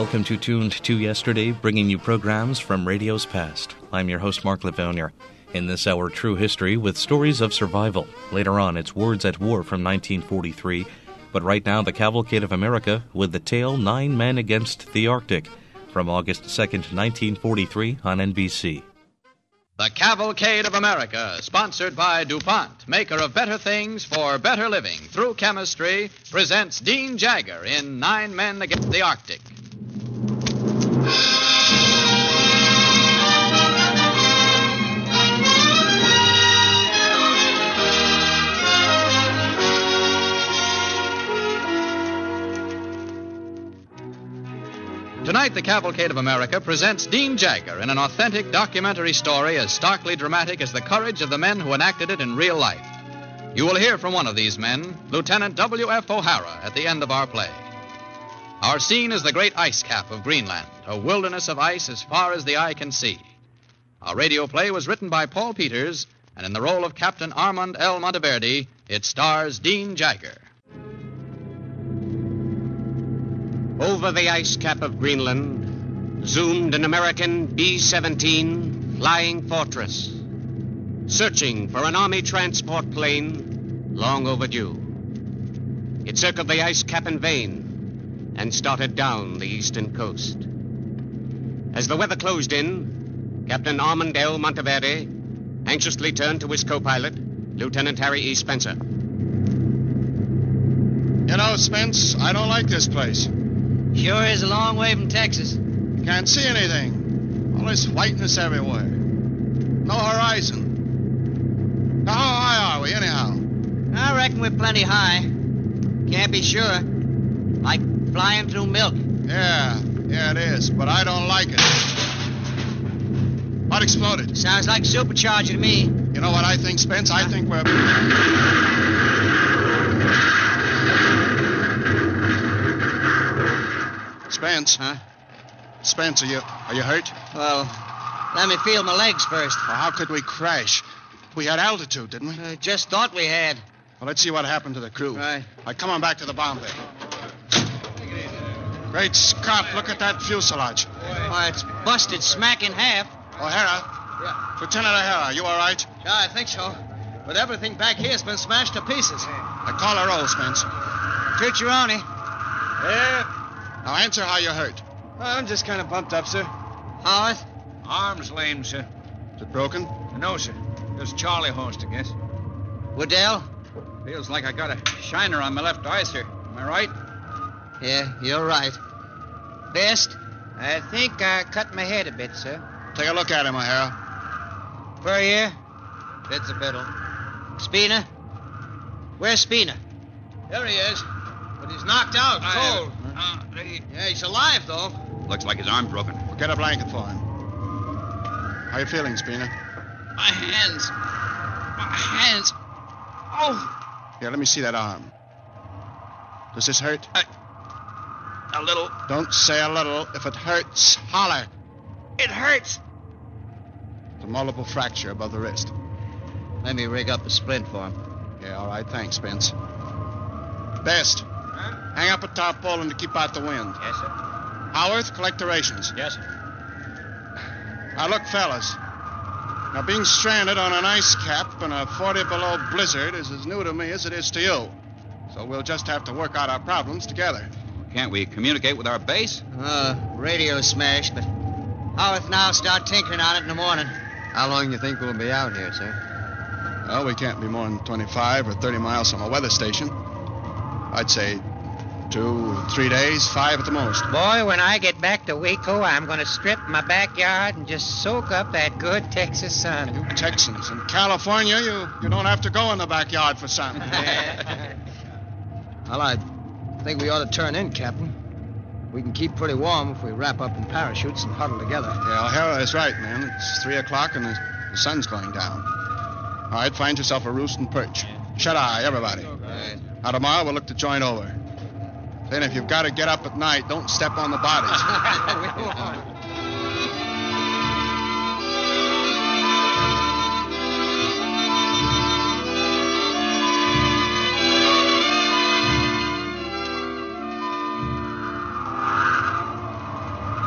Welcome to Tuned to Yesterday, bringing you programs from radio's past. I'm your host, Mark Livonia. In this hour, true history with stories of survival. Later on, it's Words at War from 1943. But right now, the Cavalcade of America with the tale 9 Men Against the Arctic from August 2nd, 1943 on NBC. The Cavalcade of America, sponsored by DuPont, maker of better things for better living through chemistry, presents Dean Jagger in 9 Men Against the Arctic. Tonight, the Cavalcade of America presents Dean Jagger in an authentic documentary story as starkly dramatic as the courage of the men who enacted it in real life. You will hear from one of these men, Lieutenant W.F. O'Hara, at the end of our play. Our scene is the great ice cap of Greenland, a wilderness of ice as far as the eye can see. Our radio play was written by Paul Peters, and in the role of Captain Armand L. Monteverde, it stars Dean Jagger. Over the ice cap of Greenland zoomed an American B-17 Flying Fortress, searching for an Army transport plane long overdue. It circled the ice cap in vain and started down the eastern coast. As the weather closed in, Captain Armand L. Monteverde anxiously turned to his co-pilot, Lieutenant Harry E. Spencer. You know, Spence, I don't like this place. Sure is a long way from Texas. Can't see anything. All this whiteness everywhere. No horizon. Now, how high are we, anyhow? I reckon we're plenty high. Can't be sure. Like flying through milk. Yeah, it is, but I don't like it. What exploded? Sounds like supercharger to me. You know what I think, Spence? I think we're... Spence? Huh? Spence, are you hurt? Well, let me feel my legs first. Well, how could we crash? We had altitude, didn't we? I just thought we had. Well, let's see what happened to the crew. Right. Come on back to the bomb bay. Great Scott, look at that fuselage. Why, it's busted smack in half. O'Hara? Yeah. Lieutenant O'Hara, you all right? Yeah, I think so. But everything back here's been smashed to pieces. I call her roll, Spence. Tucciaroni. Yeah. Now answer how you're hurt. I'm just kind of bumped up, sir. Howarth? Arm's lame, sir. Is it broken? No, sir. Just Charlie horsed, I guess. Waddell? Feels like I got a shiner on my left eye, sir. Am I right? Yeah, you're right. Best? I think I cut my head a bit, sir. Take a look at him, O'Hara. Furrier? Fits a fiddle. Spina? Where's Spina? There he is. But he's knocked out, cold. Yeah, he's alive, though. Looks like his arm's broken. We'll get a blanket for him. How you feeling, Spina? My hands. Oh! Here, let me see that arm. Does this hurt? A little. Don't say a little. If it hurts, holler. It hurts. It's a multiple fracture above the wrist. Let me rig up a splint for him. Yeah, all right. Thanks, Spence. Best. Hang up a tarpaulin to keep out the wind. Yes, sir. Howarth, collect the rations. Yes, sir. Now, look, fellas. Now, being stranded on an ice cap in a 40-below blizzard is as new to me as it is to you. So we'll just have to work out our problems together. Can't we communicate with our base? Radio smashed, but Howarth and I'll start tinkering on it in the morning. How long do you think we'll be out here, sir? Well, we can't be more than 25 or 30 miles from a weather station. I'd say 2, 3 days, 5 at the most. Boy, when I get back to Waco, I'm going to strip my backyard and just soak up that good Texas sun. You Texans. In California, you don't have to go in the backyard for sun. Well, I think we ought to turn in, Captain. We can keep pretty warm if we wrap up in parachutes and huddle together. Yeah, O'Hara is right, man. It's 3 o'clock and the sun's going down. All right, find yourself a roost and perch. Shut eye, everybody. Right. Now, tomorrow we'll look to join over. Then if you've got to get up at night, don't step on the bodies.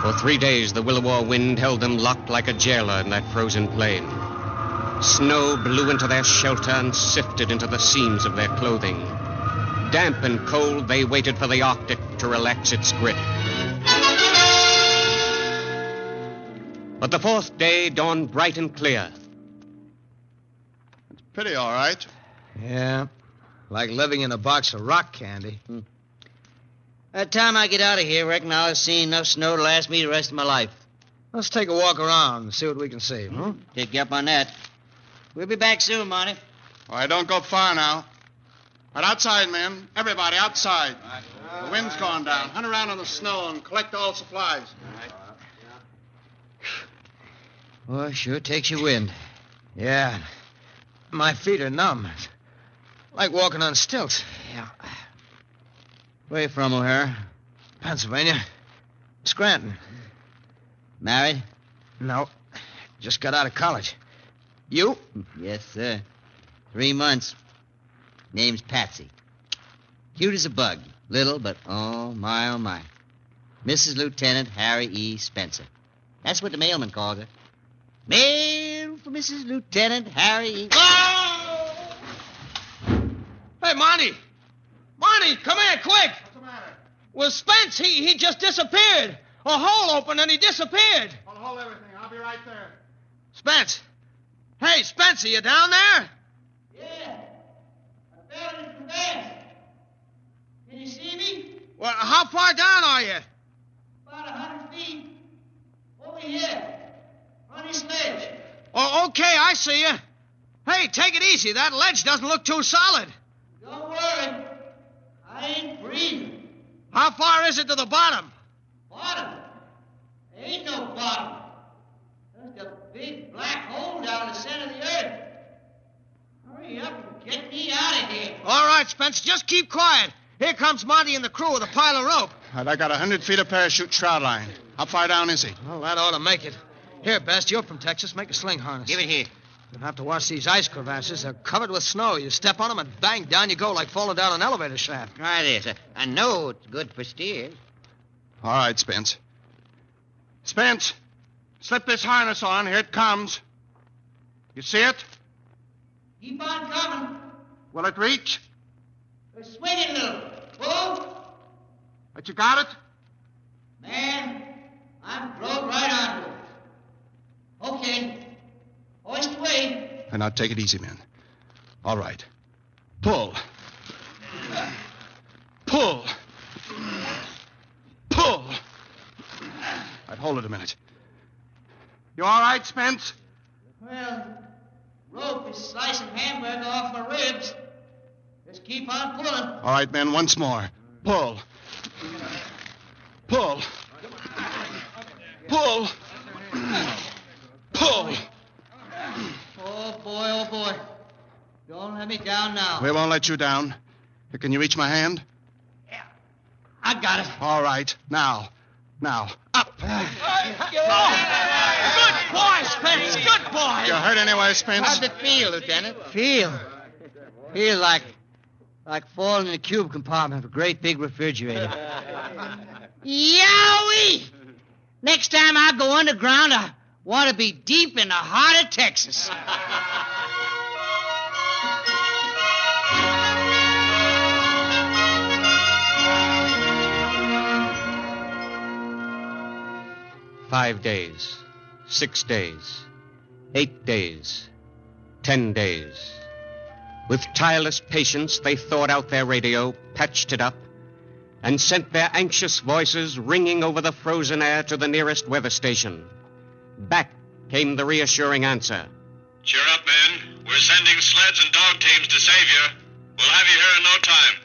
For 3 days, the Williwaw wind held them locked like a jailer in that frozen plain. Snow blew into their shelter and sifted into the seams of their clothing. Damp and cold, they waited for the Arctic to relax its grip. But the 4th day dawned bright and clear. It's pretty all right. Yeah, like living in a box of rock candy. By the time I get out of here, reckon I'll have seen enough snow to last me the rest of my life. Let's take a walk around and see what we can see. Take you up on that. We'll be back soon, Monty. All right, don't go far now. Right outside, men. Everybody outside. The wind's gone down. Hunt around in the snow and collect all supplies. Boy, sure takes your wind. Yeah, my feet are numb. Like walking on stilts. Yeah. Where you from, O'Hara? Pennsylvania. Scranton. Married? No, just got out of college. You? Yes, sir. 3 months. Name's Patsy. Cute as a bug. Little, but oh my. Mrs. Lieutenant Harry E. Spencer. That's what the mailman calls her. Mail for Mrs. Lieutenant Harry E. Oh! Hey, Monty! Monty, come here, quick! What's the matter? Well, Spence, he just disappeared. A hole opened and he disappeared. I'll hold everything. I'll be right there. Spence! Hey, Spence, are you down there? Yeah. I fell into the bed. Can you see me? Well, how far down are you? About 100 feet. Over here. On this ledge. Oh, okay, I see you. Hey, take it easy. That ledge doesn't look too solid. Don't worry. I ain't breathing. How far is it to the bottom? Bottom? There ain't no bottom. There's a big black hole down the center of the earth. Hurry up and get me out of here. All right, Spence, just keep quiet. Here comes Monty and the crew with a pile of rope. All right, I got 100 feet of parachute shroud line. How far down is he? Well, that ought to make it. Here, Best, you're from Texas. Make a sling harness. Give it here. You'll have to watch these ice crevasses. They're covered with snow. You step on them and bang, down you go like falling down an elevator shaft. Try this. I know it's good for steers. All right, Spence. Spence, slip this harness on. Here it comes. You see it? Keep on coming. Will it reach? Swing it a little. Whoa. But you got it? Man, I'm drove right onto it. Okay. Hoist away. And now take it easy, men. All right. Pull. Pull. Pull. All right, hold it a minute. You all right, Spence? Well, rope is slicing hamburger off my ribs. Just keep on pulling. All right, men, once more. Pull. Pull. Pull. Pull. Oh, boy. Don't let me down now. We won't let you down. Can you reach my hand? Yeah. I got it. All right. Now. Up. Good boy, Spence. Good boy. You hurt anyway, Spence? How'd it feel, Lieutenant? Feel like falling in a cube compartment of a great big refrigerator. Yowie! Next time I go underground, I want to be deep in the heart of Texas. $5 days, 6 days, 8 days, 10 days. With tireless patience, they thawed out their radio, patched it up, and sent their anxious voices ringing over the frozen air to the nearest weather station. Back came the reassuring answer. Cheer up, men. We're sending sleds and dog teams to save you. We'll have you here in no time.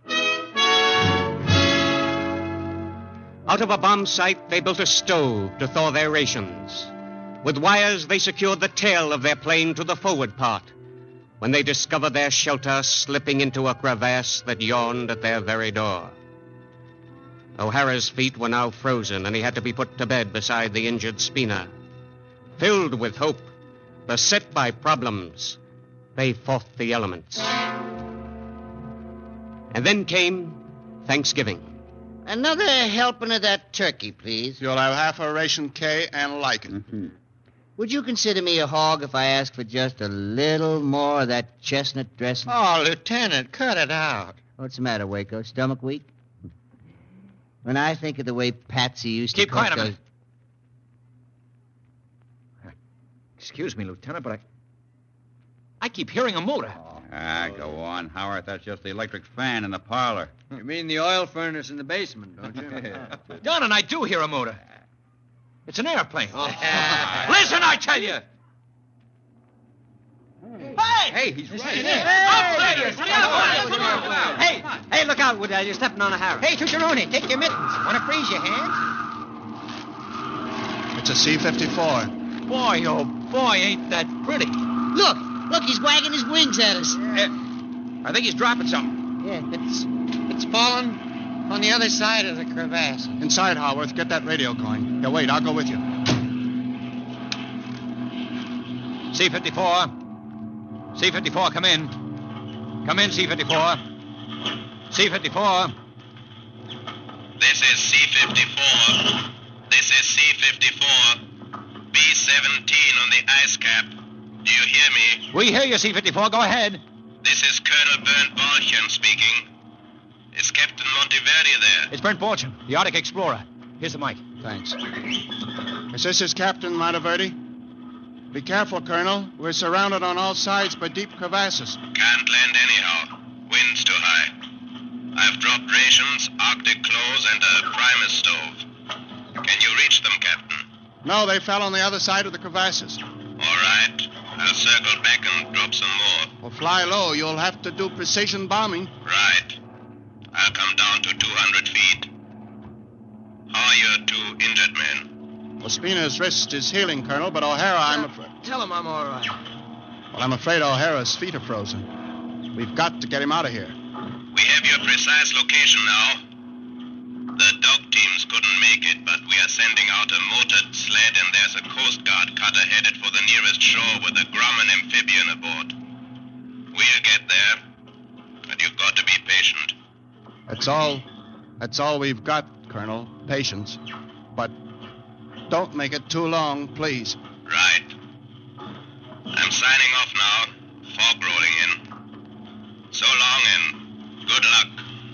Out of a bomb site, they built a stove to thaw their rations. With wires, they secured the tail of their plane to the forward part, when they discovered their shelter slipping into a crevasse that yawned at their very door. O'Hara's feet were now frozen, and he had to be put to bed beside the injured Spina. Filled with hope, beset by problems, they fought the elements. And then came Thanksgiving. Another helping of that turkey, please. You'll have half a ration K and like it. Mm-hmm. Would you consider me a hog if I ask for just a little more of that chestnut dressing? Oh, Lieutenant, cut it out. What's the matter, Waco? Stomach weak? When I think of the way Patsy used Keep to cook quiet a those... minute. Excuse me, Lieutenant, but I keep hearing a motor. Go on, Howard. That's just the electric fan in the parlor. You mean the oil furnace in the basement, don't you? Don, and I do hear a motor. It's an airplane. Listen, I tell you. Hey, he's right. Hey, look out, Woodell. You're stepping on a Harris. Hey, Tucciarone, take your mittens. Want to freeze your hands? It's a C-54. Boy, oh boy, ain't that pretty. Look, he's wagging his wings at us. I think he's dropping something. Yeah, it's fallen on the other side of the crevasse. Inside, Howarth. Get that radio going. Yeah, wait, I'll go with you. C-54. C-54, come in. Come in, C-54. C-54. This is C-54. This is C-54. B-17 on the ice cap. Do you hear me? We hear you, C-54. Go ahead. This is Colonel Bernd Borchen speaking. Is Captain Monteverdi there? It's Bernd Borchen, the Arctic Explorer. Here's the mic. Thanks. Is this Captain Monteverdi? Be careful, Colonel. We're surrounded on all sides by deep crevasses. Can't land anyhow. Wind's too high. I've dropped rations, Arctic clothes, and a Primus stove. Can you reach them, Captain? No, they fell on the other side of the crevasses. All right. I'll circle back and drop some more. Well, fly low. You'll have to do precision bombing. Right. I'll come down to 200 feet. How are your two injured men? Well, Spina's wrist is healing, Colonel, but O'Hara, I'm afraid... Tell him I'm all right. Well, I'm afraid O'Hara's feet are frozen. We've got to get him out of here. We have your precise location now. The dog teams couldn't make it, but we are sending out a motored sled, and there's a Coast Guard cutter headed for the nearest shore with a Grumman amphibian aboard. We'll get there, but you've got to be patient. That's all we've got, Colonel. Patience. But don't make it too long, please. Right. I'm signing off now. Fog rolling in. So long and good luck.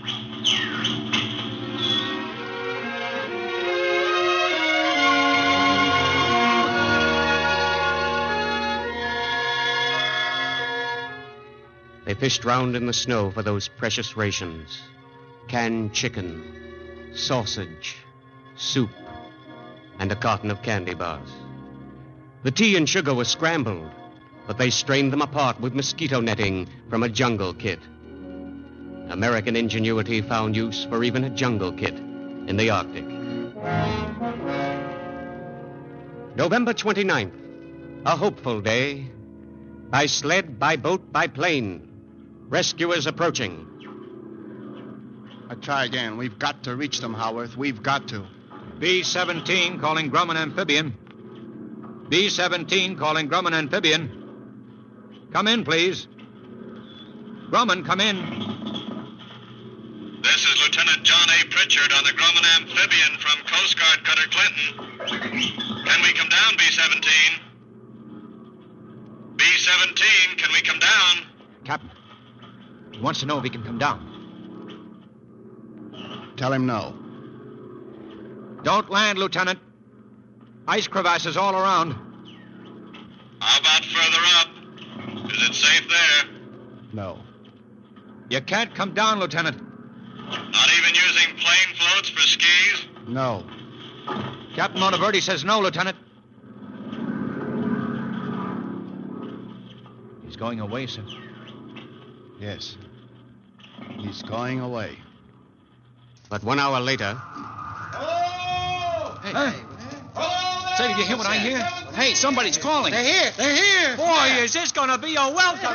They fished round in the snow for those precious rations. Canned chicken, sausage, soup, and a carton of candy bars. The tea and sugar were scrambled, but they strained them apart with mosquito netting from a jungle kit. American ingenuity found use for even a jungle kit in the Arctic. November 29th, a hopeful day. By sled, by boat, by plane. Rescuers approaching. I try again. We've got to reach them, Howarth. We've got to. B-17 calling Grumman amphibian. B-17 calling Grumman amphibian. Come in, please. Grumman, come in. This is Lieutenant John A. Pritchard on the Grumman amphibian from Coast Guard Cutter Clinton. Can we come down, B-17? B-17, can we come down? Captain, he wants to know if he can come down. Tell him no. Don't land, Lieutenant. Ice crevasses all around. How about further up? Is it safe there? No. You can't come down, Lieutenant. Not even using plane floats for skis? No. Captain Monteverdi says no, Lieutenant. He's going away, sir. Yes. He's going away. But 1 hour later... Hey. Say, did you hear what I hear? Hey, somebody's calling. They're here. They're here. Boy, is this going to be a welcome.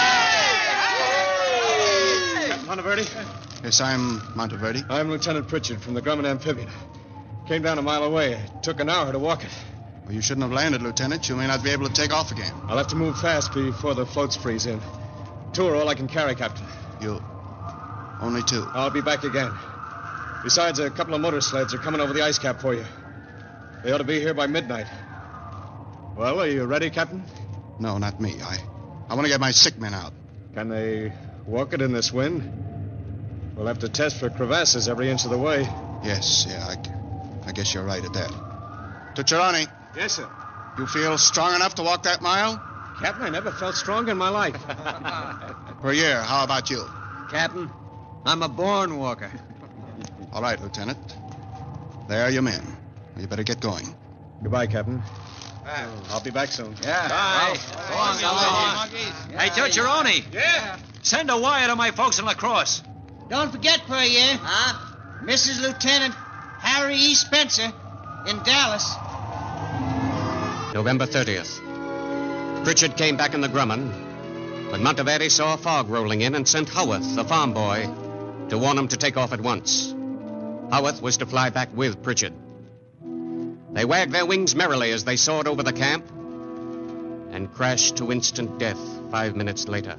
Captain Monteverdi? Yes, I'm Monteverdi. I'm Lieutenant Pritchard from the Grumman amphibian. Came down a mile away. It took an hour to walk it. Well, you shouldn't have landed, Lieutenant. You may not be able to take off again. I'll have to move fast before the floats freeze in. 2 are all I can carry, Captain. You... Only 2. I'll be back again. Besides, a couple of motor sleds are coming over the ice cap for you. They ought to be here by midnight. Well, are you ready, Captain? No, not me. I want to get my sick men out. Can they walk it in this wind? We'll have to test for crevasses every inch of the way. Yes, I guess you're right at that. Tucciaroni. Yes, sir. You feel strong enough to walk that mile? Captain, I never felt stronger in my life. Perrier, how about you? Captain, I'm a born walker. All right, Lieutenant. There are your men. You better get going. Goodbye, Captain. I'll be back soon. Yeah. Bye. So long. Hey, Tucciaroni. Yeah? Send a wire to my folks in La Crosse. Don't forget, Perrier. Mrs. Lieutenant Harry E. Spencer in Dallas. November 30th. Pritchard came back in the Grumman, but Monteverde saw a fog rolling in and sent Howarth, the farm boy, to warn him to take off at once. Howarth was to fly back with Pritchard. They wagged their wings merrily as they soared over the camp and crashed to instant death 5 minutes later.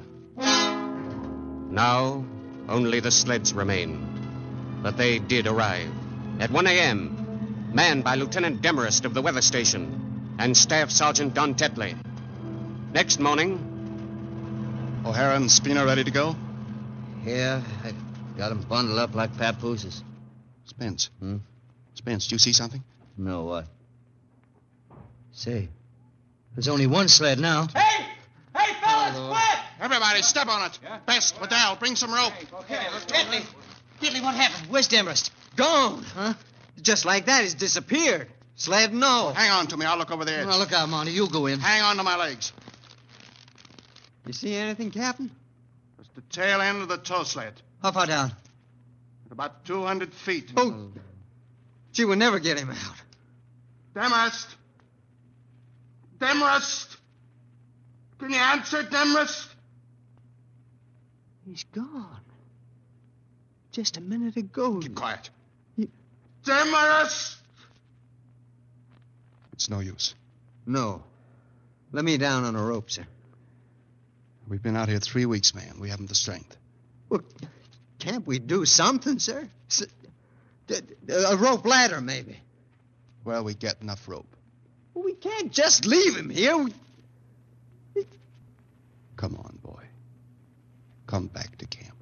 Now, only the sleds remained, but they did arrive. At 1 a.m., manned by Lieutenant Demarest of the weather station and Staff Sergeant Don Tetley. Next morning... O'Hara and Spina ready to go? Yeah, I've got them bundled up like papooses. Spence. Spence, do you see something? No, what? Say, there's only one sled now. Hey! Hey, fellas, quick! Everybody, step on it. Yeah? Best, Liddell, bring some rope. Okay, let's go. Diddley, what happened? Where's Demarest? Gone. Huh? Just like that, he's disappeared. Sled, no. Hang on to me. I'll look over the edge. Now, look out, Monty. You'll go in. Hang on to my legs. You see anything, Captain? It's the tail end of the tow sled. How far down? At about 200 feet. Oh, gee, we'll never get him out. Demarest! Demarest! Can you answer, Demarest? He's gone. Just a minute ago. Keep quiet. You... Demarest! It's no use. No. Let me down on a rope, sir. We've been out here 3 weeks, man. We haven't the strength. Well, can't we do something, sir? A rope ladder, maybe. Well, we get enough rope. Well, we can't just leave him here. Come on, boy. Come back to camp.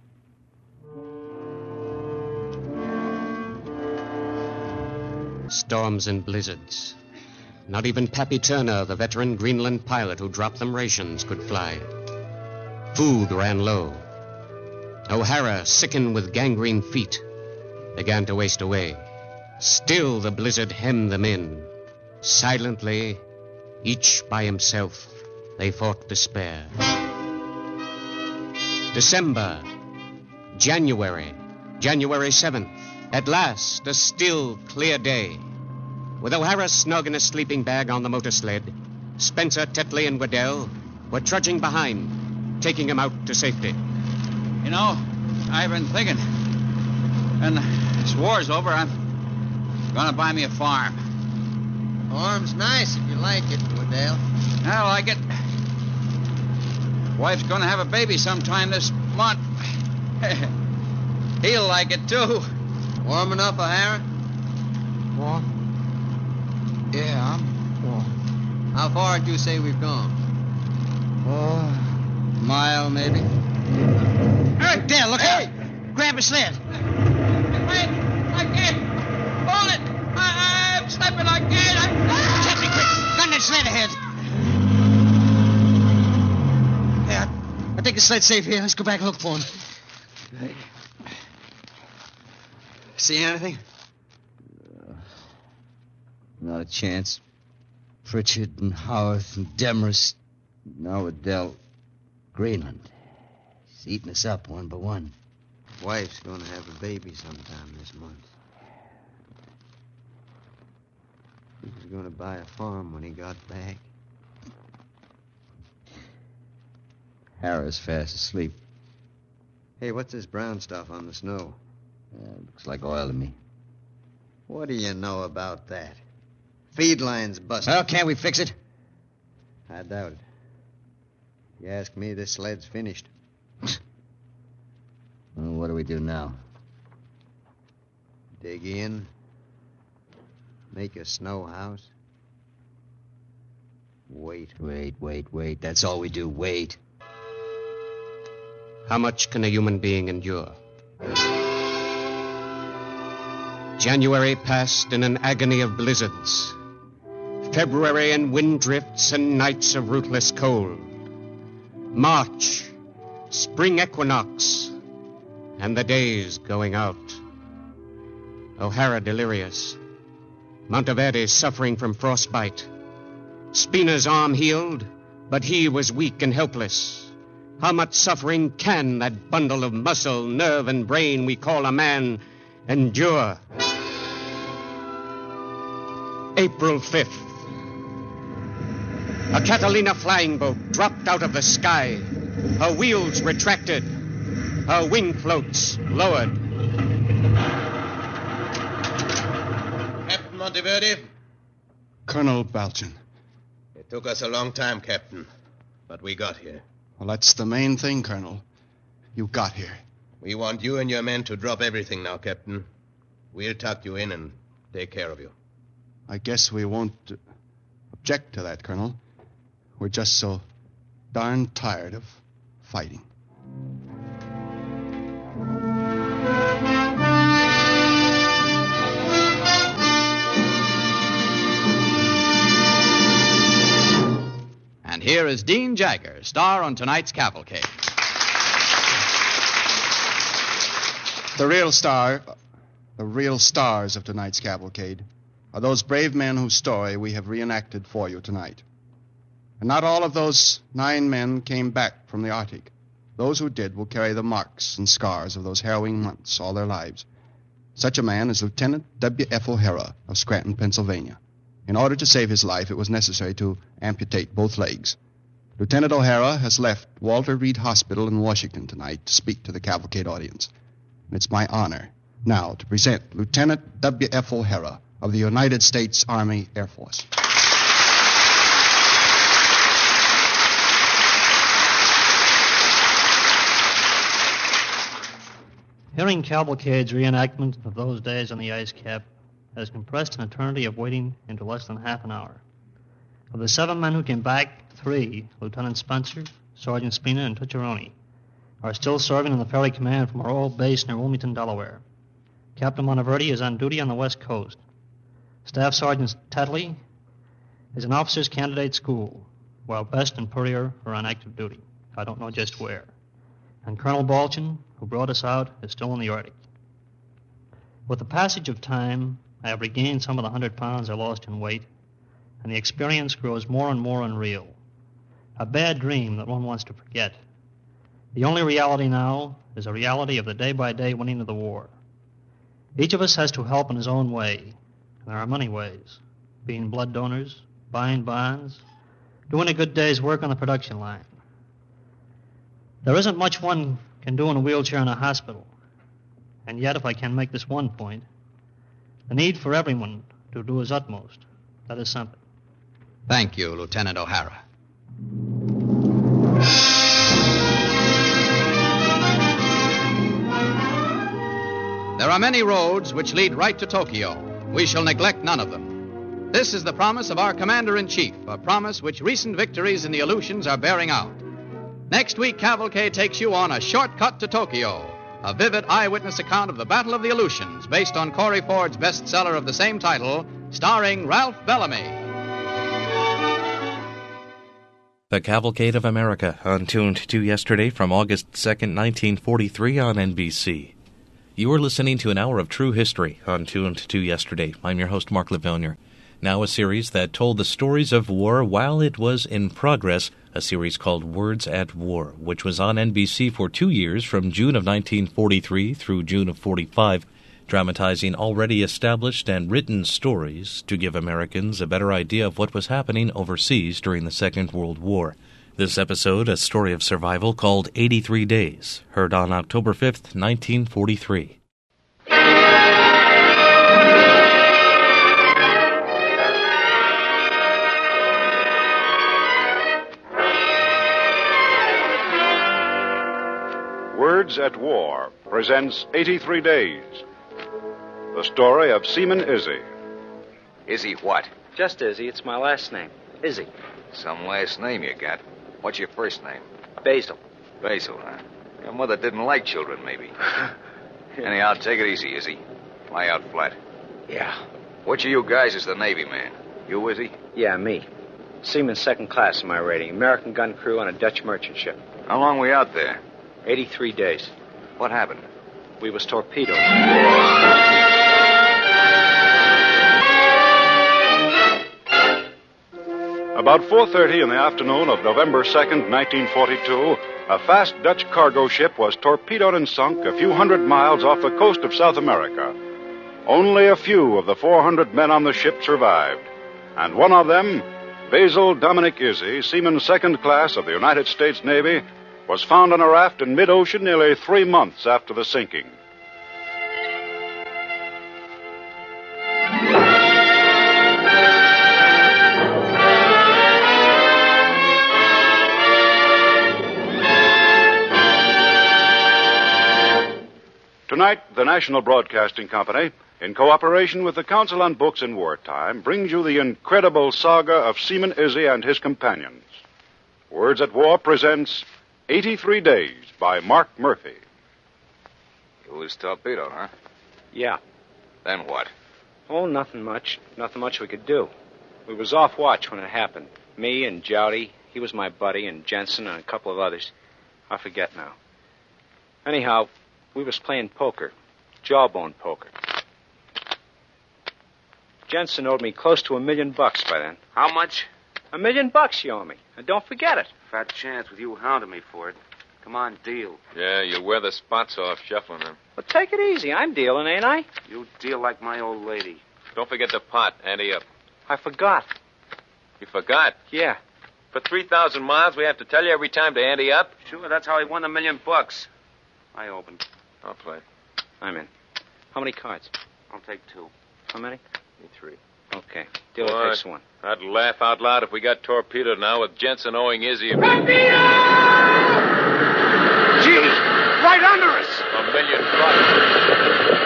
Storms and blizzards. Not even Pappy Turner, the veteran Greenland pilot who dropped them rations, could fly. Food ran low. O'Hara, sickened with gangrene feet, began to waste away. Still the blizzard hemmed them in. Silently, each by himself, they fought despair. December. January 7th. At last, a still, clear day. With O'Hara snug in his sleeping bag on the motor sled, Spencer, Tetley, and Waddell were trudging behind, taking him out to safety. You know, I've been thinking. When this war's over, I'm gonna buy me a farm. Farm's nice if you like it, Waddell. I like it. Wife's gonna have a baby sometime this month. He'll like it, too. Warm enough, O'Hara? Warm? Yeah, I'm warm. How far did you say we've gone? Oh, a mile, maybe. Hey, Dale, look out. Grab a sled. Wait, I can't. Hold it. I'm slipping. I can't. Tetley, quick. Gun that sled ahead. Yeah, I think the sled's safe here. Let's go back and look for him. See anything? Not a chance. Pritchard and Howarth and Demarest. Now Waddell. Greenland. He's eating us up one by one. Wife's gonna have a baby sometime this month. He was gonna buy a farm when he got back. Harris fast asleep. Hey, what's this brown stuff on the snow? Looks like oil to me. What do you know about that? Feed line's busted. Well, can't we fix it? I doubt it. If you ask me, this sled's finished. Well, what do we do now? Dig in. Make a snow house. Wait. That's all we do, wait. How much can a human being endure? January passed in an agony of blizzards. February in wind drifts and nights of ruthless cold. March, spring equinox, and the days going out. O'Hara delirious. Monteverde suffering from frostbite. Spina's arm healed, but he was weak and helpless. How much suffering can that bundle of muscle, nerve, and brain we call a man endure? April 5th. A Catalina flying boat dropped out of the sky. Her wheels retracted. Her wing floats lowered. Captain Monteverde? Colonel Balchin. It took us a long time, Captain, but we got here. Well, that's the main thing, Colonel. You got here. We want you and your men to drop everything now, Captain. We'll tuck you in and take care of you. I guess we won't object to that, Colonel. We're just so darn tired of fighting. And here is Dean Jagger, star on tonight's Cavalcade. The real stars of tonight's Cavalcade are those brave men whose story we have reenacted for you tonight. And not all of those 9 men came back from the Arctic. Those who did will carry the marks and scars of those harrowing months all their lives. Such a man is Lieutenant W.F. O'Hara of Scranton, Pennsylvania. In order to save his life, it was necessary to amputate both legs. Lieutenant O'Hara has left Walter Reed Hospital in Washington tonight to speak to the Cavalcade audience. And it's my honor now to present Lieutenant W.F. O'Hara of the United States Army Air Force. Hearing Cavalcade's reenactment of those days on the ice cap has compressed an eternity of waiting into less than half an hour. Of the 7 men who came back, 3, Lieutenant Spencer, Sergeant Spina, and Tucciaroni, are still serving in the ferry command from our old base near Wilmington, Delaware. Captain Monteverde is on duty on the West Coast. Staff Sergeant Tetley is an officer's candidate school, while Best and Purrier are on active duty. I don't know just where. And Colonel Balchin, who brought us out, is still in the Arctic. With the passage of time, I have regained some of the 100 pounds I lost in weight, and the experience grows more and more unreal. A bad dream that one wants to forget. The only reality now is a reality of the day-by-day winning of the war. Each of us has to help in his own way, and there are many ways. Being blood donors, buying bonds, doing a good day's work on the production line. There isn't much one can do in a wheelchair in a hospital, and yet if I can make this one point, the need for everyone to do his utmost, that is something. Thank you, Lieutenant O'Hara. There are many roads which lead right to Tokyo. We shall neglect none of them. This is the promise of our Commander-in-Chief, a promise which recent victories in the Aleutians are bearing out. Next week, Cavalcade takes you on a shortcut to Tokyo, a vivid eyewitness account of the Battle of the Aleutians, based on Corey Ford's bestseller of the same title, starring Ralph Bellamy. The Cavalcade of America, untuned to yesterday from August 2nd, 1943 on NBC. You are listening to an hour of true history, untuned to yesterday. I'm your host, Mark Livonia. Now a series that told the stories of war while it was in progress, a series called Words at War, which was on NBC for 2 years from June of 1943 through June of 45, dramatizing already established and written stories to give Americans a better idea of what was happening overseas during the Second World War. This episode, a story of survival called 83 Days, heard on October 5th, 1943. Words at War presents 83 Days. the story of Seaman Izzy. Izzy what? Just Izzy. It's my last name. Izzy. Some last name you got. What's your first name? Basil. Basil, huh? Your mother didn't like children, maybe. Anyhow, take it easy, Izzy. Lie out flat. Yeah. Which of you guys is the Navy man? You, Izzy? Yeah, me. Seaman second class in my rating. American gun crew on a Dutch merchant ship. How long we out there? 83 days. What happened? We was torpedoed. About 4:30 in the afternoon of November 2nd, 1942, a fast Dutch cargo ship was torpedoed and sunk a few hundred miles off the coast of South America. Only a few of the 400 men on the ship survived, and one of them, Basil Dominic Izzy, seaman second class of the United States Navy, was found on a raft in mid-ocean nearly 3 months after the sinking. Tonight, the National Broadcasting Company, in cooperation with the Council on Books in Wartime, brings you the incredible saga of Seaman Izzy and his companions. Words at War presents 83 Days by Mark Murphy. You was torpedoed, huh? Yeah. Then what? Oh, nothing much. Nothing much we could do. We was off watch when it happened. Me and Jowdy, he was my buddy, and Jensen and a couple of others. I forget now. Anyhow, we was playing poker. Jawbone poker. Jensen owed me close to $1 million by then. How much? $1 million you owe me. And don't forget it. Fat chance with you hounding me for it. Come on, deal. Yeah, you'll wear the spots off shuffling them. Well, take it easy. I'm dealing, ain't I? You deal like my old lady. Don't forget the pot. Ante up. I forgot. You forgot? Yeah. For 3,000 miles, we have to tell you every time to ante up? Sure, that's how he won $1 million. I opened. I'll play. I'm in. How many cards? I'll take 2. How many? Me 3. Okay. Dealer takes 1. I'd laugh out loud if we got torpedoed now with Jensen owing Izzy Torpedo! Gee, right under us! $1 million.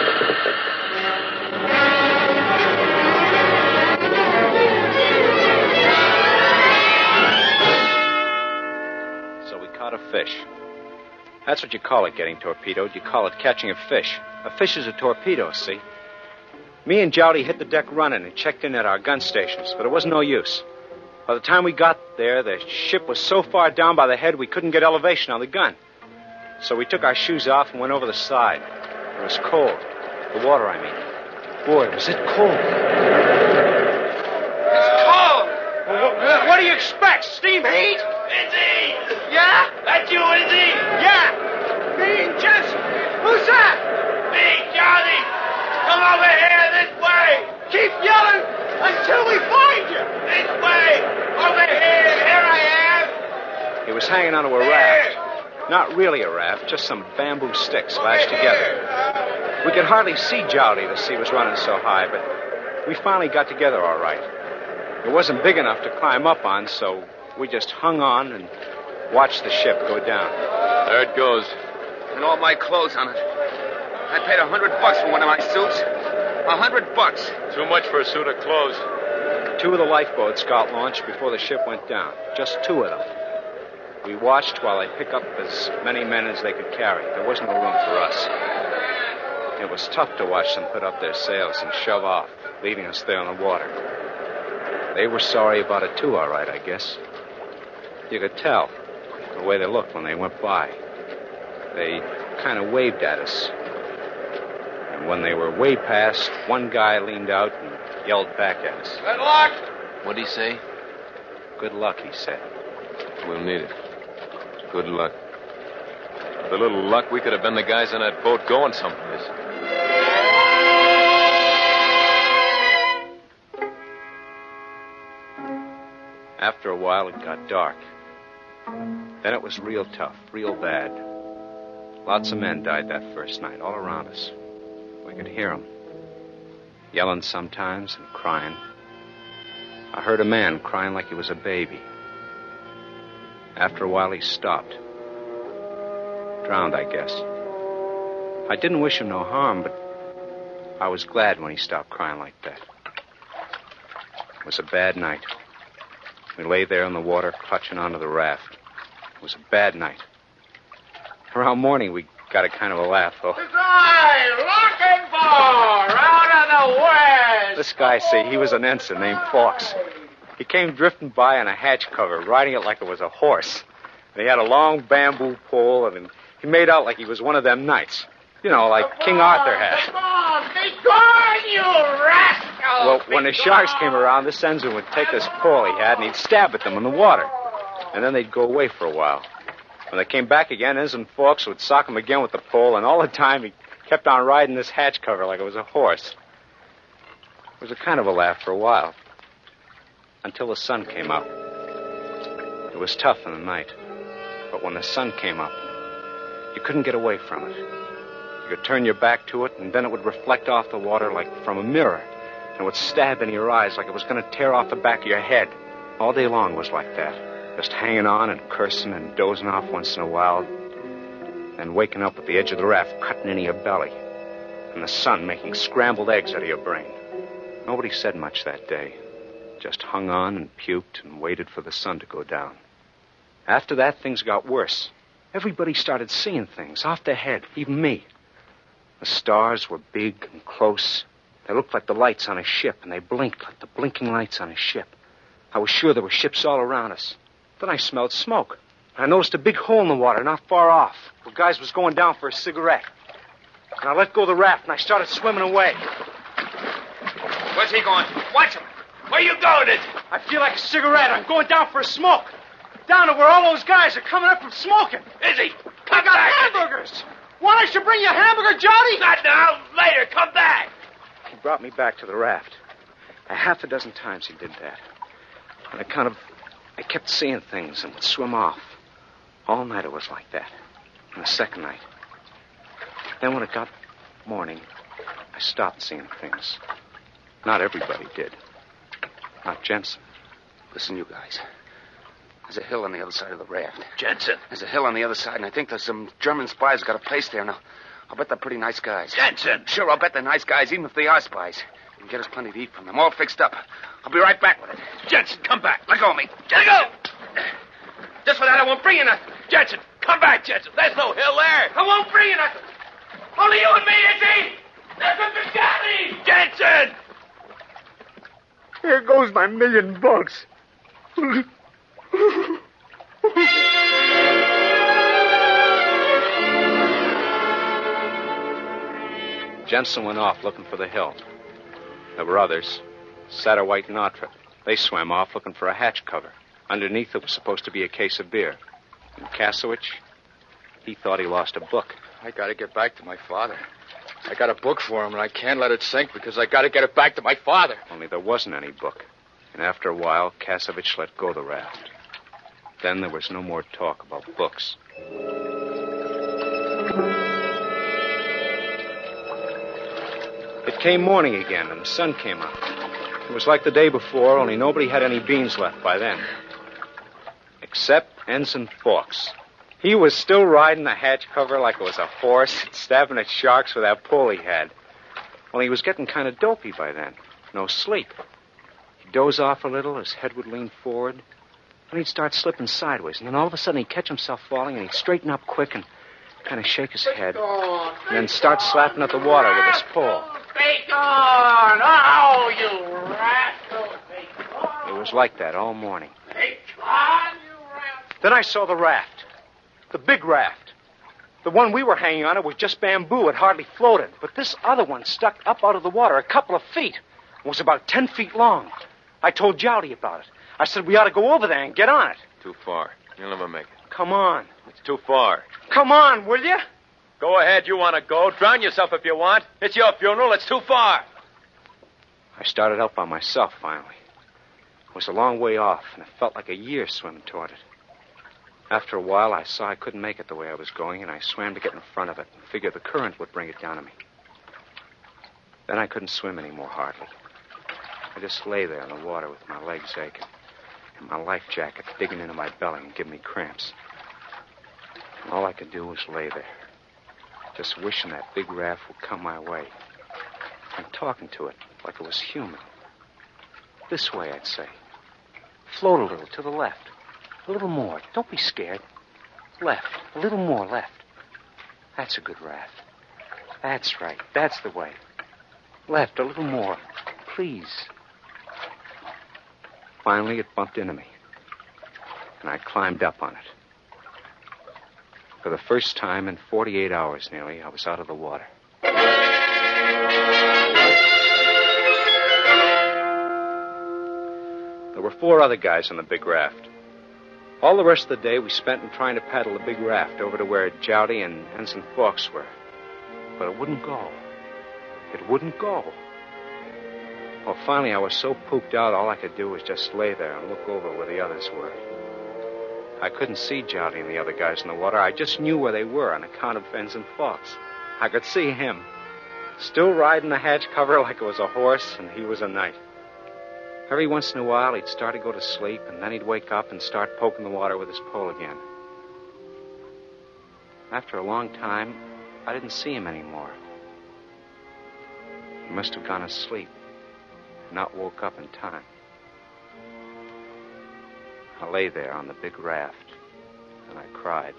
So we caught a fish. That's what you call it, getting torpedoed. You call it catching a fish. A fish is a torpedo, see? Me and Jowdy hit the deck running and checked in at our gun stations, but it wasn't no use. By the time we got there, the ship was so far down by the head we couldn't get elevation on the gun. So we took our shoes off and went over the side. It was cold. The water, I mean. Boy, was it cold. It's cold! What do you expect? Steam heat? Izzy! Yeah? That's you, Izzy? Yeah! Me and Jensen. Who's that? Me, Johnny. Come over here this way. Keep yelling until we find you. This way. Over here. Here I am. He was hanging onto a raft. Not really a raft, just some bamboo sticks lashed together. We could hardly see Jowdy, the sea was running so high, but we finally got together all right. It wasn't big enough to climb up on, so we just hung on and watched the ship go down. There it goes. And all my clothes on it. I paid $100 for one of my suits. $100. Too much for a suit of clothes. 2 of the lifeboats got launched before the ship went down. Just 2 of them. We watched while they picked up as many men as they could carry. There wasn't no room for us. It was tough to watch them put up their sails and shove off, leaving us there on the water. They were sorry about it too, all right, I guess. You could tell the way they looked when they went by. They kind of waved at us. And when they were way past, one guy leaned out and yelled back at us. Good luck! What'd he say? Good luck, he said. We'll need it. Good luck. With a little luck, we could have been the guys on that boat going someplace. After a while, it got dark. Then it was real tough, real bad. Lots of men died that first night, all around us. We could hear them. Yelling sometimes and crying. I heard a man crying like he was a baby. After a while, he stopped. Drowned, I guess. I didn't wish him no harm, but I was glad when he stopped crying like that. It was a bad night. We lay there in the water, clutching onto the raft. It was a bad night. Around morning, we got a kind of a laugh, though. Lock and bar, out of the west. This guy, see, he was an ensign named Fawkes. He came drifting by on a hatch cover, riding it like it was a horse. And he had a long bamboo pole, and he made out like he was one of them knights. You know, like King Arthur had. Come on, be gone, you rascal! Well, when the sharks came around, this ensign would take this pole he had, and he'd stab at them in the water. And then they'd go away for a while. When they came back again, Ensign Fawkes would sock him again with the pole, and all the time he kept on riding this hatch cover like it was a horse. It was a kind of a laugh for a while, until the sun came up. It was tough in the night, but when the sun came up, you couldn't get away from it. You could turn your back to it, and then it would reflect off the water like from a mirror, and it would stab in your eyes like it was going to tear off the back of your head. All day long was like that. Just hanging on and cursing and dozing off once in a while. Then waking up at the edge of the raft, cutting into your belly. And the sun making scrambled eggs out of your brain. Nobody said much that day. Just hung on and puked and waited for the sun to go down. After that, things got worse. Everybody started seeing things off their head, even me. The stars were big and close. They looked like the lights on a ship, and they blinked like the blinking lights on a ship. I was sure there were ships all around us. Then I smelled smoke. I noticed a big hole in the water not far off, where guys was going down for a cigarette. And I let go of the raft, and I started swimming away. Where's he going? Watch him. Where you going, Izzy? I feel like a cigarette. I'm going down for a smoke. Down to where all those guys are coming up from smoking. Izzy, I got hamburgers. Want I should bring you a hamburger, Johnny? Not now. Later. Come back. He brought me back to the raft. A half a dozen times he did that. And I kept seeing things and would swim off. All night it was like that. And the second night. Then when it got morning, I stopped seeing things. Not everybody did. Not Jensen. Listen, you guys. There's a hill on the other side of the raft. Jensen. There's a hill on the other side, and I think there's some German spies who got a place there. Now, I'll bet they're pretty nice guys. Jensen. Sure, I'll bet they're nice guys, even if they are spies. You can get us plenty to eat from them. All fixed up. I'll be right back with it. Jensen, come back. Let go of me. Let go. Just for that, I won't bring you nothing. Jensen, come back, Jensen. There's no hill there. I won't bring you nothing. Only you and me, Izzy. That's what you got me. Jensen. Here goes my $1,000,000. Jensen went off looking for the hill. There were others. Satterwhite and Ottrop. They swam off looking for a hatch cover. Underneath it was supposed to be a case of beer. And Kasowich, he thought he lost a book. I gotta get back to my father. I got a book for him, and I can't let it sink because I gotta get it back to my father. Only there wasn't any book. And after a while, Kasowich let go of the raft. Then there was no more talk about books. It came morning again, and the sun came up. It was like the day before, only nobody had any beans left by then. Except Ensign Fawkes. He was still riding the hatch cover like it was a horse, stabbing at sharks with that pole he had. Well, he was getting kind of dopey by then. No sleep. He'd doze off a little, his head would lean forward. Then he'd start slipping sideways, and then all of a sudden he'd catch himself falling, and he'd straighten up quick and kind of shake his head. And then start slapping at the water with his pole. Bacon! Oh, you rascal! Bacon! It was like that all morning. Bacon, you rascal! Then I saw the raft. The big raft. The one we were hanging on, it was just bamboo. It hardly floated. But this other one stuck up out of the water a couple of feet. It was about 10 feet long. I told Jowdy about it. I said we ought to go over there and get on it. Too far. You'll never make it. Come on. It's too far. Come on, will you? Go ahead. You want to go. Drown yourself if you want. It's your funeral. It's too far. I started out by myself, finally. It was a long way off, and it felt like a year swimming toward it. After a while, I saw I couldn't make it the way I was going, and I swam to get in front of it and figured the current would bring it down to me. Then I couldn't swim anymore, hardly. I just lay there in the water with my legs aching, and my life jacket digging into my belly and giving me cramps. And all I could do was lay there, just wishing that big raft would come my way. and talking to it like it was human. This way, I'd say. Float a little to the left. A little more. Don't be scared. Left. A little more left. That's a good raft. That's right. That's the way. Left. A little more. Please. Finally, it bumped into me. And I climbed up on it. For the first time in 48 hours nearly, I was out of the water. There were 4 other guys on the big raft. All the rest of the day we spent in trying to paddle the big raft over to where Jowdy and Ensign Fawkes were. But it wouldn't go. It wouldn't go. Well, finally, I was so pooped out, all I could do was just lay there and look over where the others were. I couldn't see Jowdy and the other guys in the water. I just knew where they were on account of Ensign Fawkes. I could see him, still riding the hatch cover like it was a horse, and he was a knight. Every once in a while, he'd start to go to sleep, and then he'd wake up and start poking the water with his pole again. After a long time, I didn't see him anymore. He must have gone to sleep, and not woke up in time. I lay there on the big raft, and I cried.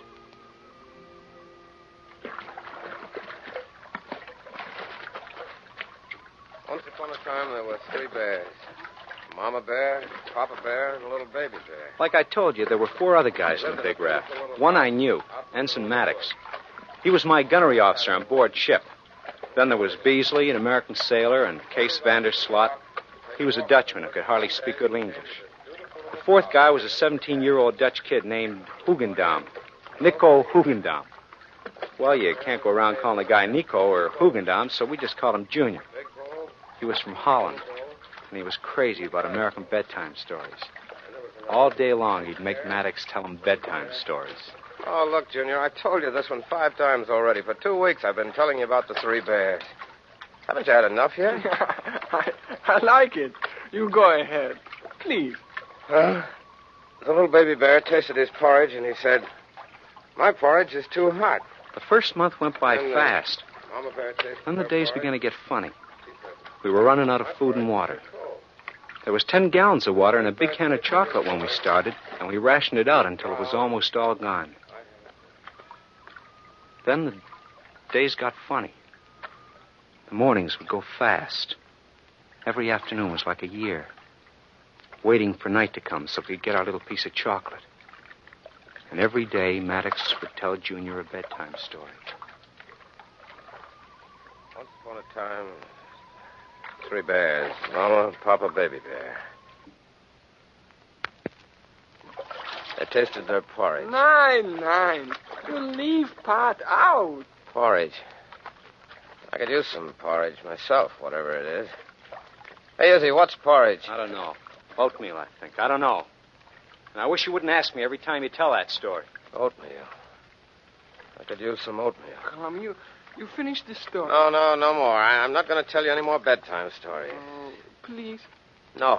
Once upon a time, there were 3 bears. Mama bear, Papa bear, and a little baby bear. Like I told you, there were 4 other guys in the big raft. One I knew, Ensign Maddox. He was my gunnery officer on board ship. Then there was Beasley, an American sailor, and Case Vanderslot. He was a Dutchman who could hardly speak good English. The 4th guy was a 17-year-old Dutch kid named Hugendam. Nico Hugendam. Well, you can't go around calling the guy Nico or Hugendam, so we just called him Junior. He was from Holland, and he was crazy about American bedtime stories. All day long, he'd make Maddox tell him bedtime stories. Oh, look, Junior, I told you this one 5 times already. For 2 weeks, I've been telling you about the 3 bears. Haven't you had enough yet? I like it. You go ahead. Please. The little baby bear tasted his porridge, and he said, "My porridge is too hot." The first month went by fast. Mama bear tasted Then the her days porridge. began to get funny. We were running out of food and water. There was 10 gallons of water and a big can of chocolate when we started, and we rationed it out until it was almost all gone. Then the days got funny. The mornings would go fast. Every afternoon was like a year, waiting for night to come so we could get our little piece of chocolate. And every day, Maddox would tell Junior a bedtime story. Once upon a time, 3 bears. Mama, Papa, baby bear. They tasted their porridge. Nine. You leave part out. Porridge. I could use some porridge myself, whatever it is. Hey, Izzy, what's porridge? I don't know. Oatmeal, I think. I don't know. And I wish you wouldn't ask me every time you tell that story. Oatmeal. I could use some oatmeal. Come, you finished the story. No more. I'm not going to tell you any more bedtime stories. Please. No.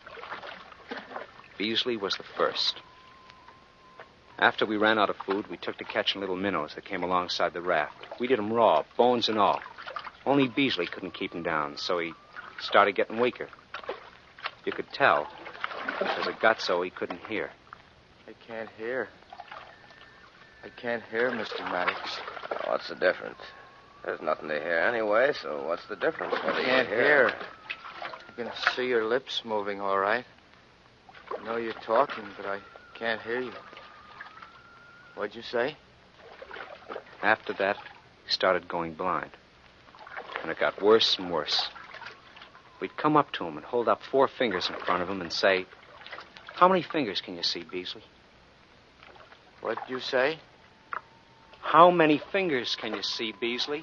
Beasley was the first. After we ran out of food, we took to catching little minnows that came alongside the raft. We did them raw, bones and all. Only Beasley couldn't keep him down, so he started getting weaker. You could tell, because it got so he couldn't hear. I can't hear. Mr. Maddox. Oh, what's the difference? There's nothing to hear anyway, so what's the difference? I can't hear. I can see your lips moving all right. I know you're talking, but I can't hear you. What'd you say? After that, he started going blind. And it got worse and worse. We'd come up to him and hold up 4 fingers in front of him and say, "How many fingers can you see, Beasley?" What'd you say? How many fingers can you see, Beasley?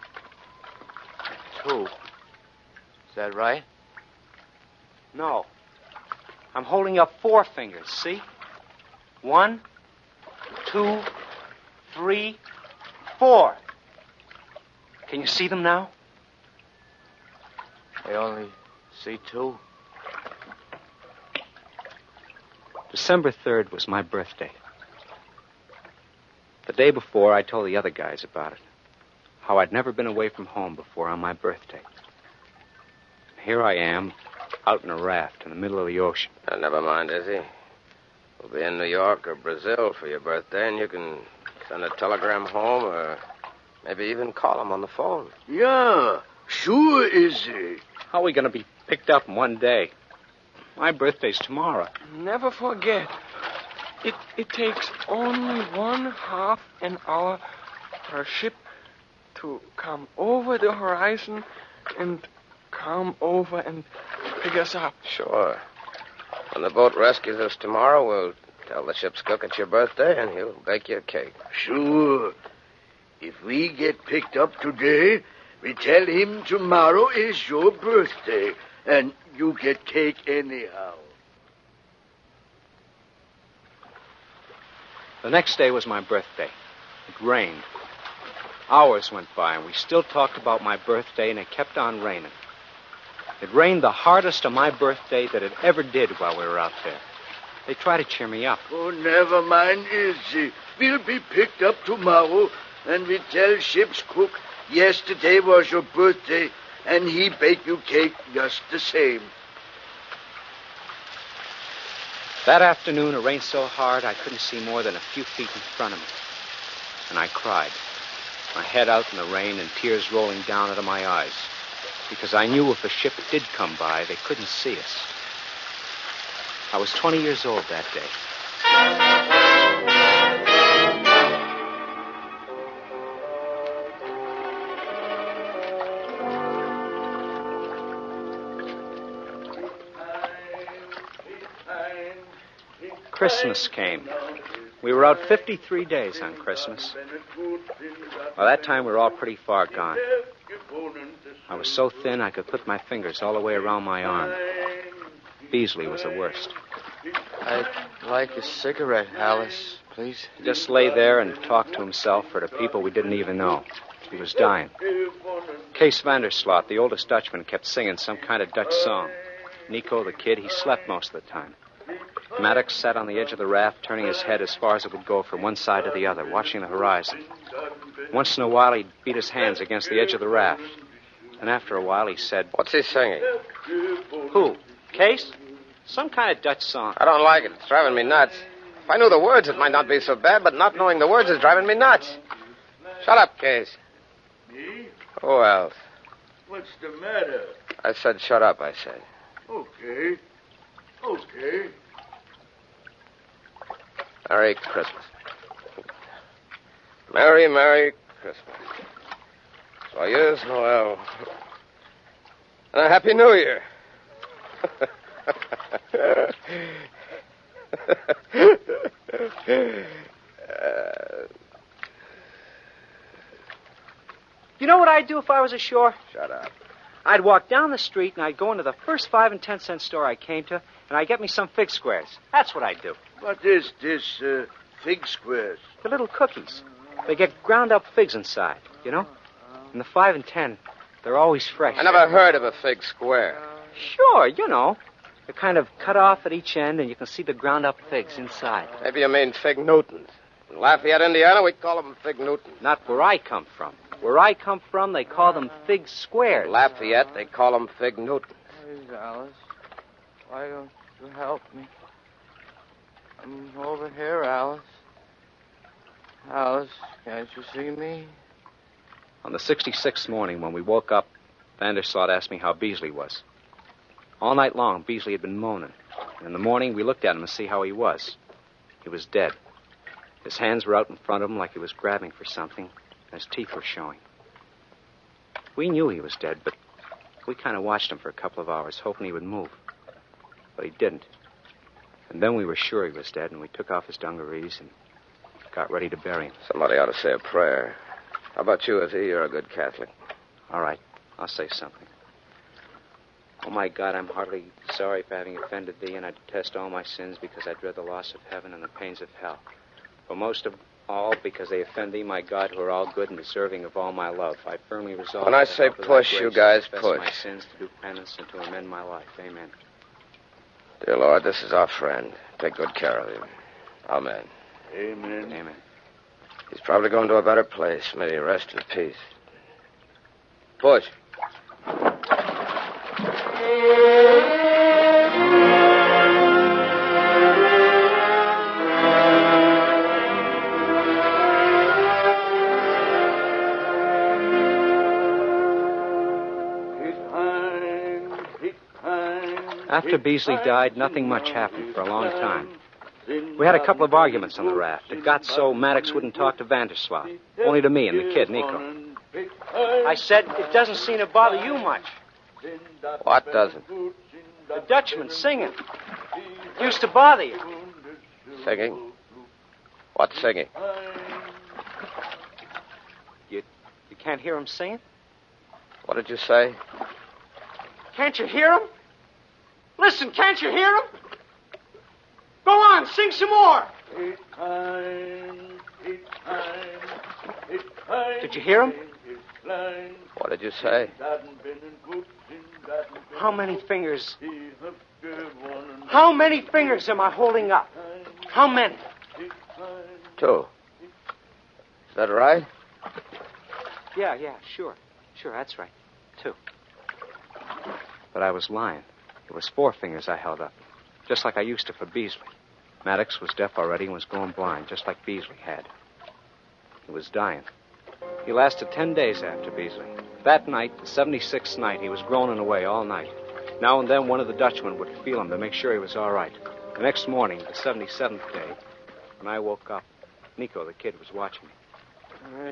2. Is that right? No. I'm holding up 4 fingers, see? 1, 2, 3, 4. Can you see them now? I only see 2. December 3rd was my birthday. The day before, I told the other guys about it. How I'd never been away from home before on my birthday. here I am, out in a raft in the middle of the ocean. Never mind, Izzy. We'll be in New York or Brazil for your birthday, and you can send a telegram home or maybe even call them on the phone. Yeah, sure, Izzy. How are we going to be picked up in one day? My birthday's tomorrow. Never forget, it takes only 1/2 an hour for a ship to come over the horizon and come over and pick us up. Sure. When the boat rescues us tomorrow, we'll tell the ship's cook it's your birthday, and he'll bake you a cake. Sure. If we get picked up today, we tell him tomorrow is your birthday, and you get cake anyhow. The next day was my birthday. It rained. Hours went by, and we still talked about my birthday, and it kept on raining. It rained the hardest on my birthday that it ever did while we were out there. They tried to cheer me up. Oh, never mind, Izzy. We'll be picked up tomorrow, and we tell ship's cook yesterday was your birthday, and he baked you cake just the same. That afternoon, it rained so hard I couldn't see more than a few feet in front of me. And I cried, my head out in the rain and tears rolling down out of my eyes, because I knew if a ship did come by, they couldn't see us. I was 20 years old that day. Christmas came. We were out 53 days on Christmas. By that time, we were all pretty far gone. I was so thin I could put my fingers all the way around my arm. Beasley was the worst. I'd like a cigarette, Alice, please. He just lay there and talked to himself or to people we didn't even know. He was dying. Kees Vanderslot, the oldest Dutchman, kept singing some kind of Dutch song. Nico, the kid, he slept most of the time. Maddox sat on the edge of the raft, turning his head as far as it would go from one side to the other, watching the horizon. Once in a while, he'd beat his hands against the edge of the raft. And after a while, he said... What's he singing? Who? Kees? Some kind of Dutch song. I don't like it. It's driving me nuts. If I knew the words, it might not be so bad, but not knowing the words is driving me nuts. Shut up, Kees. Me? Who else? What's the matter? I said shut up, I said. Okay. Okay. Merry Christmas. Merry, Merry Christmas. Joyeux Noel. And a Happy New Year. You know what I'd do if I was ashore? Shut up. I'd walk down the street and I'd go into the first 5 and 10 cent store I came to, and I'd get me some fig squares. That's what I'd do. What is this, fig squares? The little cookies. They get ground up figs inside, you know? And the 5 and 10, they're always fresh. I never heard of a fig square. Sure, you know. They're kind of cut off at each end, and you can see the ground up figs inside. Maybe you mean fig Newtons. In Lafayette, Indiana, we call them fig Newtons. Not where I come from. Where I come from, they call them fig squares. Lafayette, they call them fig Newtons. Please, Alice, why don't you help me? I'm over here, Alice. Alice, can't you see me? On the 66th morning, when we woke up, Vanderslot asked me how Beasley was. All night long, Beasley had been moaning. And in the morning, we looked at him to see how he was. He was dead. His hands were out in front of him like he was grabbing for something, and his teeth were showing. We knew he was dead, but we kind of watched him for a couple of hours, hoping he would move. But he didn't. And then we were sure he was dead, and we took off his dungarees and got ready to bury him. Somebody ought to say a prayer. How about you, Izzy? You're a good Catholic. All right, I'll say something. Oh, my God, I'm heartily sorry for having offended thee, and I detest all my sins because I dread the loss of heaven and the pains of hell. But most of all, because they offend thee, my God, who are all good and deserving of all my love. I firmly resolve... When I say push, you guys push. My sins, to do penance, and to amend my life. Amen. Dear Lord, this is our friend. Take good care of him. Amen. Amen. Amen. He's probably going to a better place. May he rest in peace. Push. After Beasley died, nothing much happened for a long time. We had a couple of arguments on the raft. It got so Maddox wouldn't talk to Vanderslot, only to me and the kid, Nico. I said it doesn't seem to bother you much. What doesn't? The Dutchman singing. Used to bother you. Singing? What singing? You can't hear him singing? What did you say? Can't you hear him? Listen, can't you hear him? Go on, sing some more. Did you hear him? What did you say? How many fingers? How many fingers am I holding up? How many? 2. Is that right? Yeah, sure. Sure, that's right. 2. But I was lying. It was 4 fingers I held up, just like I used to for Beasley. Maddox was deaf already and was going blind, just like Beasley had. He was dying. He lasted 10 days after Beasley. That night, the 76th night, he was groaning away all night. Now and then, one of the Dutchmen would feel him to make sure he was all right. The next morning, the 77th day, when I woke up, Nico, the kid, was watching me.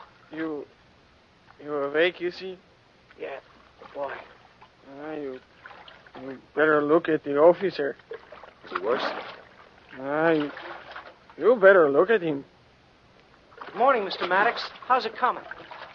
You're awake, you see? Yeah, boy. You better look at the officer. Is he worse? You better look at him. Good morning, Mr. Maddox. How's it coming?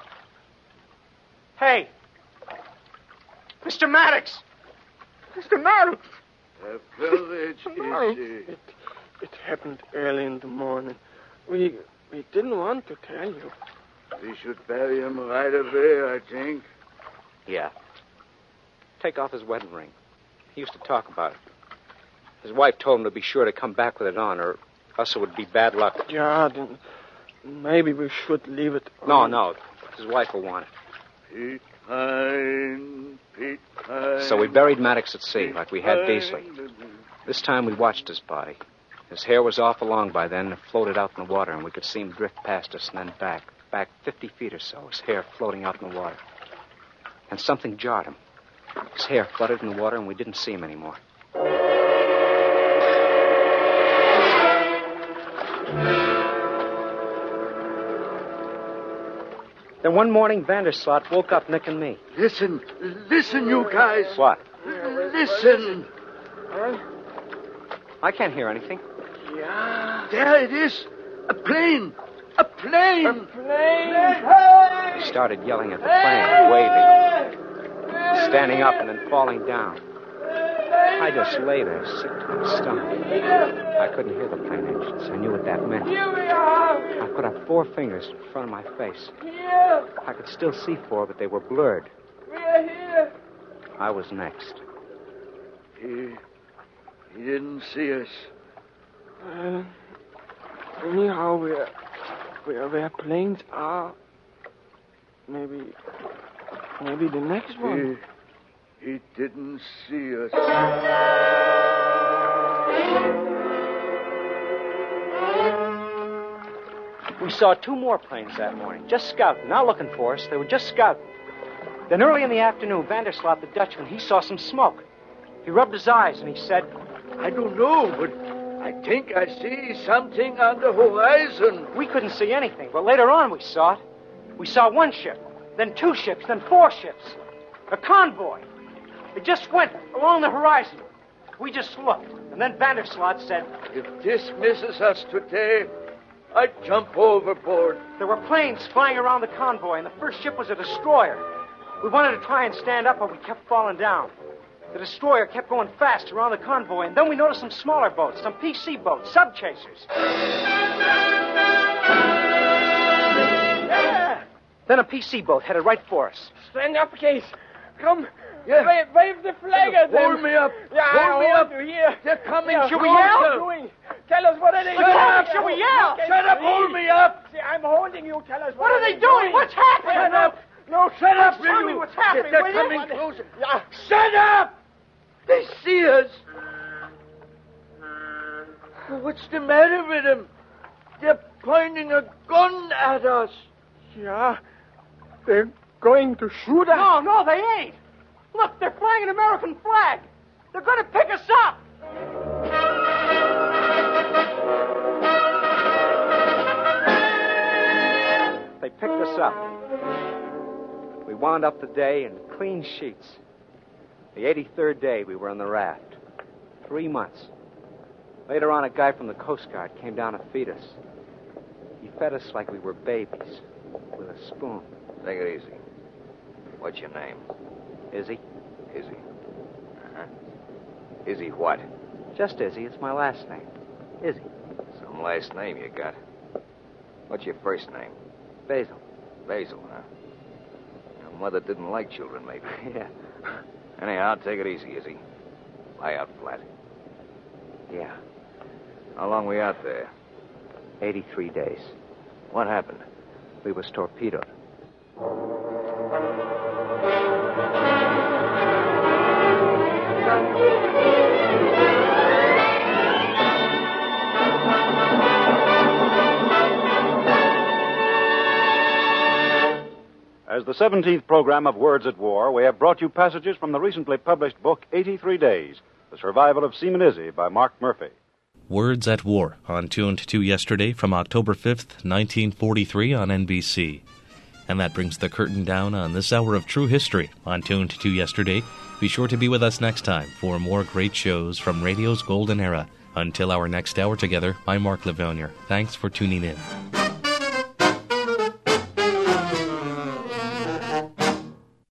Hey! Mr. Maddox! Mr. Maddox! The village is... It happened early in the morning. We didn't want to tell you. We should bury him right away, I think. Yeah. Take off his wedding ring. He used to talk about it. His wife told him to be sure to come back with it on, or else it would be bad luck. Yeah, then maybe we should leave it on. No. His wife will want it. Pete Pine. So we buried Maddox at sea, like we had Beasley. This time we watched his body. His hair was awful long by then, and it floated out in the water, and we could see him drift past us and then back 50 feet or so, his hair floating out in the water. And something jarred him. His hair fluttered in the water, and we didn't see him anymore. Then one morning, Vanderslot woke up Nick and me. Listen, you guys. What? Listen. Huh? I can't hear anything. Yeah. There it is. A plane. A plane. A plane. He started yelling at the plane, waving. Standing up and then falling down. I just lay there, sick to my stomach. I couldn't hear the plane engines. I knew what that meant. I put up 4 fingers in front of my face. I could still see 4, but they were blurred. I was next. He didn't see us. Anyhow, where planes are. Maybe the next one. He didn't see us. We saw 2 more planes that morning, just scouting, not looking for us. They were just scouting. Then early in the afternoon, Vanderslot, the Dutchman, he saw some smoke. He rubbed his eyes and he said, I don't know, but I think I see something on the horizon. We couldn't see anything, but later on we saw it. We saw 1 ship, then 2 ships, then 4 ships. A convoy. It just went along the horizon. We just looked, and then Vanderslot said, If this misses us today, I'd jump overboard. There were planes flying around the convoy, and the first ship was a destroyer. We wanted to try and stand up, but we kept falling down. The destroyer kept going fast around the convoy, and then we noticed some smaller boats, some PC boats, sub-chasers. Yeah. Then a PC boat headed right for us. Stand up, Case. Come. Yeah. Wave the flag at them. Hold me up. Yeah, hold me up. You here. They're coming. Yeah, Should we yell? Tell us what are they doing? Should we yell? Shut up. Hold me up. See, I'm holding you. Tell us what are they doing? What's happening? Shut up. No, shut up, Tell me what's happening. happening? They're coming closer. Shut up! They see us. What's the matter with them? They're pointing a gun at us. Yeah, they're going to shoot us. No, they ain't. Look, they're flying an American flag. They're going to pick us up. They picked us up. We wound up the day in clean sheets. The 83rd day we were on the raft. 3 months. Later on, a guy from the Coast Guard came down to feed us. He fed us like we were babies, with a spoon. Take it easy. What's your name? Izzy? Izzy. Uh-huh. Izzy what? Just Izzy. It's my last name. Izzy. Some last name you got. What's your first name? Basil. Basil, huh? Your mother didn't like children, maybe. Yeah. Anyhow, take it easy, Izzy. Lie out flat. Yeah. How long we out there? 83 days. What happened? We was torpedoed. As the 17th program of Words at War, we have brought you passages from the recently published book 83 Days, The Survival of Seaman Izzy by Mark Murphy. Words at War, on Tuned to Yesterday from October 5th, 1943 on NBC. And that brings the curtain down on this hour of true history on Tuned to Yesterday. Be sure to be with us next time for more great shows from radio's golden era. Until our next hour together, I'm Mark Livonier. Thanks for tuning in.